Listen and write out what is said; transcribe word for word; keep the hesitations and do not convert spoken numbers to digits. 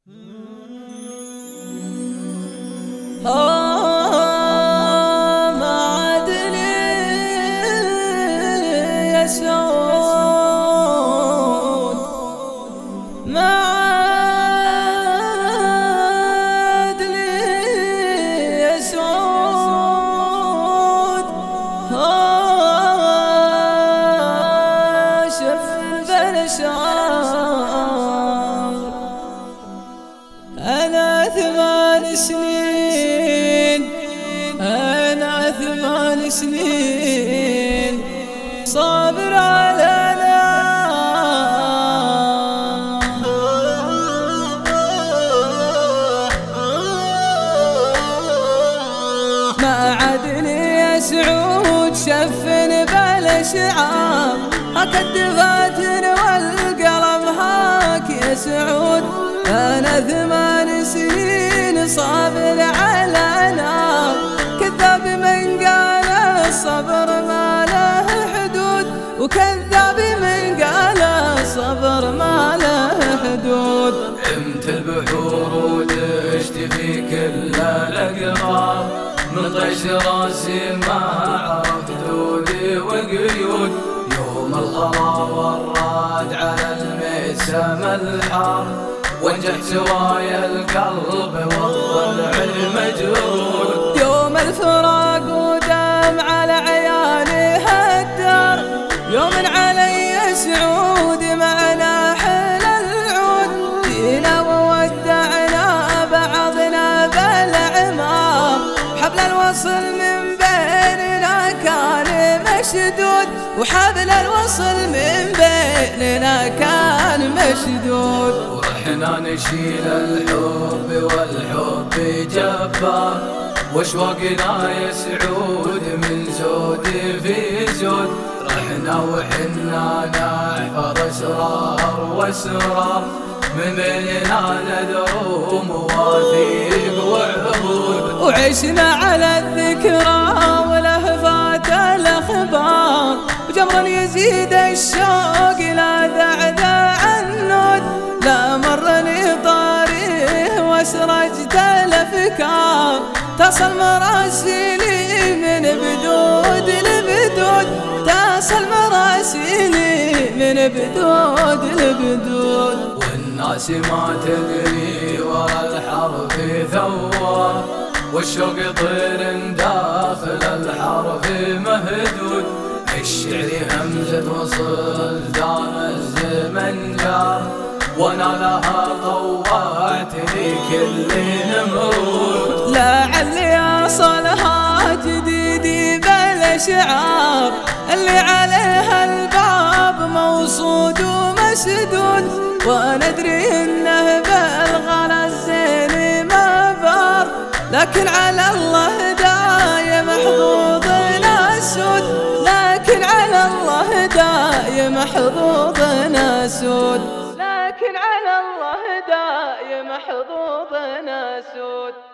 آه ما عاد لي يسعود، ما عاد لي يسعود. آه شف بالأشعار أنا ثمان سنين، أنا ثمان سنين صابر على نار. ما عاد لي سعود شفن بالأشعار، هاك الدفاتر والقلم هاك يا سعود. أنا ثمان سنين صابر على نار، كذاب من قال الصبر ما له حدود، وكذاب من قال الصبر ما له حدود. عمت البحور ودشت في كل الأقطار، من طيش راسي ما عرفت دودي وقيود. يوم الخضا والراد على المسام الحار، وانجحت سوايا القلب والضلع المجرود. يوم الفراق ودم على عياني هالدار، يوم علي سعود معنا حل العود. جينا وودعنا بعضنا بالأعمار، حبل الوصل من بيننا كان مشدود، وحبل الوصل من بيننا كان مشدود. ورحنا نشيل الحب والحب جبار، واشواقنا يا سعود من زود في زود. رحنا وحنا نحفظ اسرار واسرار، من بيننا نذر مواثيق وعهود. وعشنا على الذكرى ولهفات الاخبار، وجمر يزيد الشوق لا ذعذع النود. لا مرني طاريه واسرجت الافكار، تصل مراسيلي من بدود لبدود، تصل مراسيلي من بدود لبدود. والناس ما تدري ورا الحرف ثوار، والشوق طير داخل الحرف مهدود. الشعر همزة وصل دام الزمن جار، وانا لها طوعت لي كل نمرود. لعلي اصلها جديدي بالاشعار، اللي عليها الباب موصود ومسدود. وانا ادري انه بالغلا الزين ما بار، لكن على الله دايم حظوظنا سود، لكن على الله دايم حظوظنا سود، لكن على الله دايم حظوظنا سود.